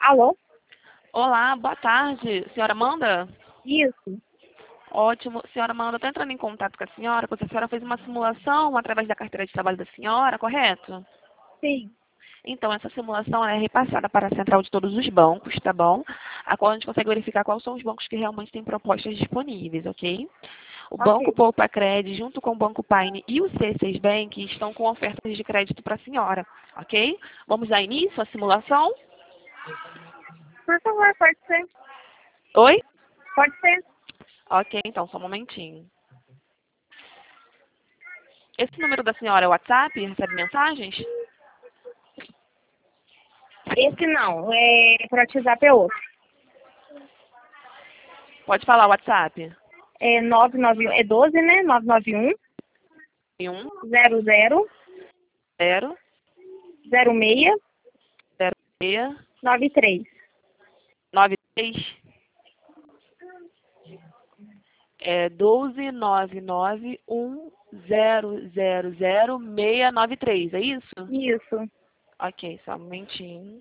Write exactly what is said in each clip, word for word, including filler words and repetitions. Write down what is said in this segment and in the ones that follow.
Alô? Olá, boa tarde, senhora Amanda? Isso. Ótimo. Senhora Amanda, estou entrando em contato com a senhora, porque a senhora fez uma simulação através da carteira de trabalho da senhora, correto? Sim. Então, essa simulação é repassada para a central de todos os bancos, tá bom? A qual a gente consegue verificar quais são os bancos que realmente têm propostas disponíveis, ok? O Banco Ok. Poupa Cred, junto com o Banco Paine e o C seis Bank, estão com ofertas de crédito para a senhora, ok? Vamos dar início à simulação? Por favor, pode ser. Oi? Pode ser. Ok, então, só um momentinho. Esse número da senhora é o WhatsApp? Recebe mensagens? Esse não. É, por WhatsApp é outro. Pode falar o WhatsApp. É nove nove um. É doze, né? nove nove um um zero zero zero zero seis zero seis nove três. nove três é doze nove nove um zero zero zero seis nove três, é isso? Isso. Ok, só um momentinho.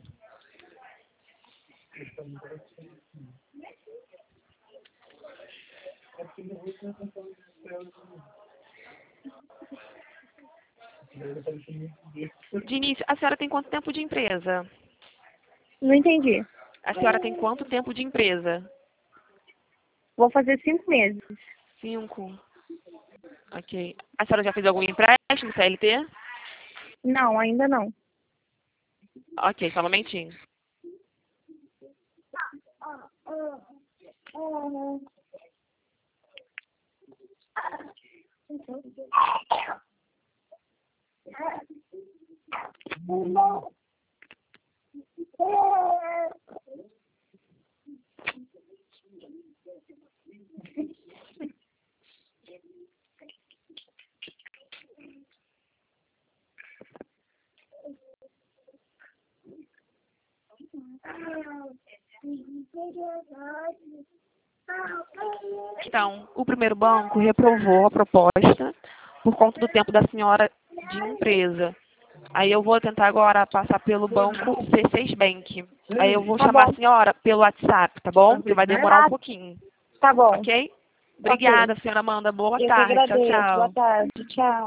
De início, a senhora tem quanto tempo de empresa? Não entendi. A senhora tem quanto tempo de empresa? Vou fazer cinco meses. Cinco. Ok. A senhora já fez algum empréstimo, C L T? Não, ainda não. Ok, só um momentinho. Então, o primeiro banco reprovou a proposta por conta do tempo da senhora de empresa. Aí eu vou tentar agora passar pelo banco C seis Bank. Aí eu vou Tá chamar a bom. senhora pelo WhatsApp, tá bom? Que vai demorar um Tá, pouquinho. tá bom. Ok? Ok. Obrigada, senhora Amanda. Boa Eu que tarde. Tchau, agradeço. Boa tchau. tarde. Tchau.